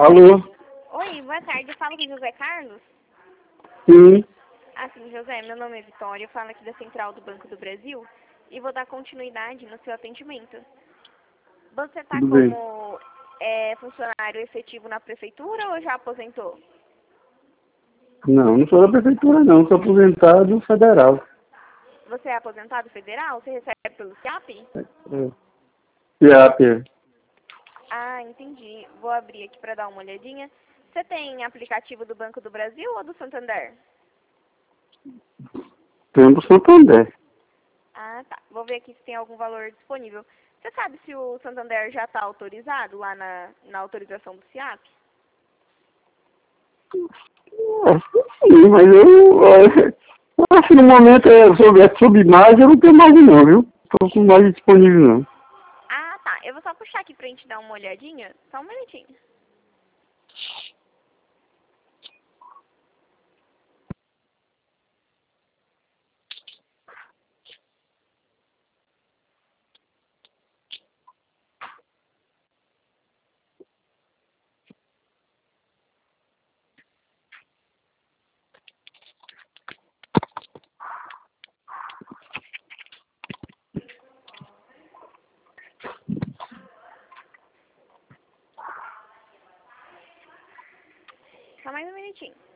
Alô? Oi, boa tarde. Eu falo com o José Carlos. Sim. Sim, José, meu nome é Vitória. Eu falo aqui da Central do Banco do Brasil e vou dar continuidade no seu atendimento. Você está Tudo bem. como funcionário efetivo na prefeitura ou já aposentou? Não, não sou da prefeitura não, sou aposentado federal. Você é aposentado federal? Você recebe pelo SIAP? PIAP. Entendi. Vou abrir aqui para dar uma olhadinha. Você tem aplicativo do Banco do Brasil ou do Santander? Tenho do Santander. Tá. Vou ver aqui se tem algum valor disponível. Você sabe se o Santander já está autorizado lá na autorização do SIAP? Acho que sim, mas eu acho que no momento sobre margem, eu não tenho margem não, viu? Estou com margem disponível não. Tá. Eu vou só puxar aqui pra gente dar uma olhadinha. Só um minutinho. Só mais um minutinho.